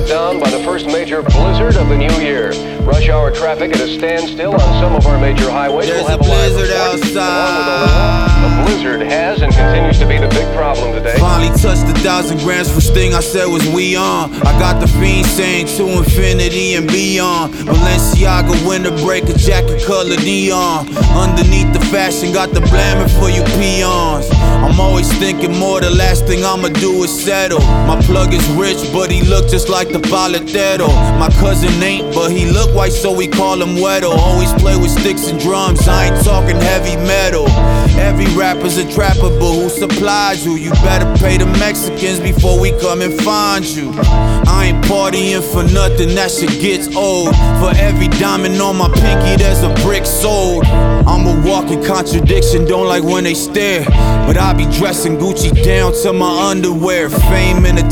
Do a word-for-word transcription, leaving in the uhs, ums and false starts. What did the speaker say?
brought down by the first major blizzard of the new year. Rush hour traffic at a standstill on some of our major highways. There's we'll have a a live blizzard report outside. along with a The blizzard has and continues to be the big problem today. Finally touched a thousand grams. First thing I said was we on. I got the fiend saying to infinity and beyond. Balenciaga winter breaker jacket color neon. Underneath the fashion got the blaming for you peons. I'm always thinking more, the last thing I'ma do is settle. My plug is rich, but he look just like the Paletero. My cousin ain't, but he look white, so we call him Weddle. Always play with sticks and drums, I ain't talking heavy metal. Every rapper's a trapper, but who supplies you? You better pay the Mexicans before we come and find you. I ain't partying for nothing, that shit gets old. For every diamond on my pinky, there's a brick sold. I'm a walking contradiction, don't like when they stare, but I be dressing Gucci down to my underwear. Fame and